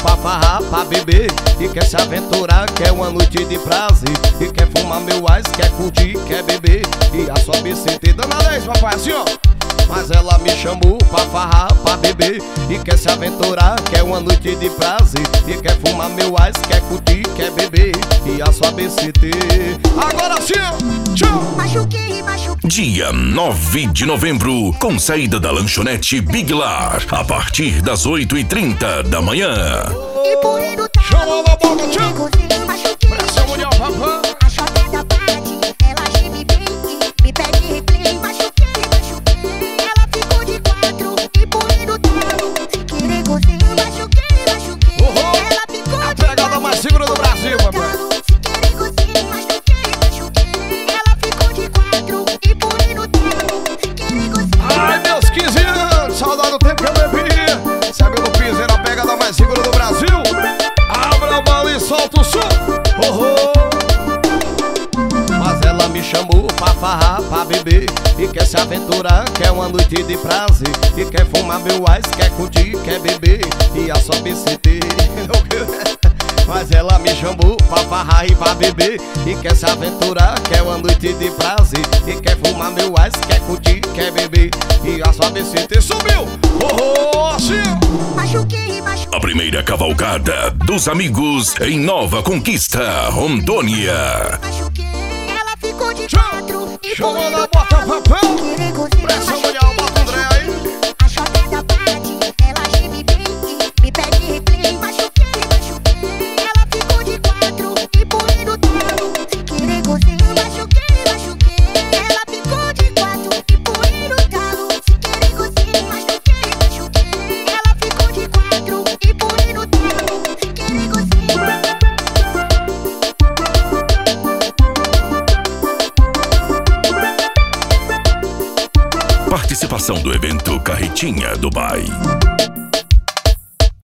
pra farrar, pra beber e quer se aventurar, quer uma noite de prazer e quer fumar meu ice, quer curtir, quer beber e a sua BCT. Danada isso, papai, assim ó. Mas ela me chamou pra farrar, pra beber e quer se aventurar, quer uma noite de prazer e quer fumar meu ice, quer curtir, quer beber e a sua BCT. Agora sim, tchau! Machuquei. Dia 9 de novembro, com saída da lanchonete Big Lar, a partir das 8h30 da manhã. E por ir no Chama na boca, tchau! machuquei. Pressão mundial, papai! A chota bate, ela geme bem e me pede replay. Machuquei. Ela ficou de quatro e por ir no talo. Sem querer gozei, machuquei. Ela ficou A de pegada mais segura do Brasil, papai! sem querer gozei, machuquei. Ela ficou de quatro e por ir no talo. Sem querer gozei. Ai, meus 15 anos, saudade do tempo que eu bebi. Sabe no piseiro, a pegada mais segura do Brasil. Abra a bala e solta o som. Mas ela me chamou pra farrar, pra beber e quer se aventurar, quer uma noite de prazer e quer fumar meu ice, quer curtir, quer beber e a sua BCT. Mas ela me chamou pra farrar e pra beber e quer se aventurar, quer uma noite de prazer e quer fumar meu ice, quer curtir, quer beber e a sua BCT subiu. Assim. Machuquei. A primeira cavalgada dos amigos em Nova Conquista, Rondônia. Machuquei. Ela ficou de quatro e por Chama ir na no bota, talo. papel. Sem querer gozei, Pressão mundial, bota o André aí. A chota bate, ela geme bem e me pede replay. Machuquei. Ela ficou de quatro e por ir no talo. Sem querer gozei, machuquei. Ela ficou de quatro e por ir no talo. Sem querer gozei, machuquei. Ela ficou de quatro e por ir no talo. Sem querer gozei. Participação do evento Carretinha Dubai.